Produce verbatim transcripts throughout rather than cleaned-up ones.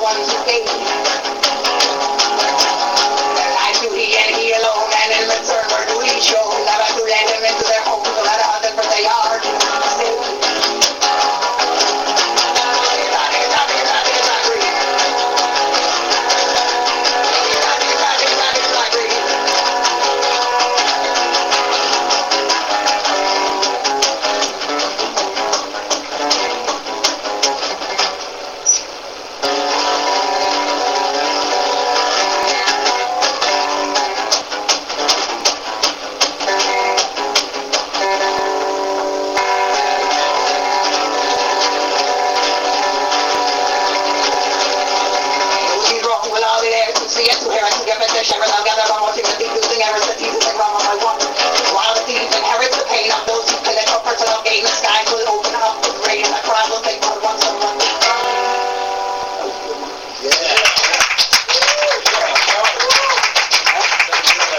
ones who gave. I do he and he alone, and in return where do he show? Never to let him into their homes, no matter how different they are. Still.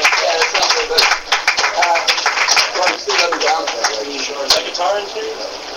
Is that guitar in here?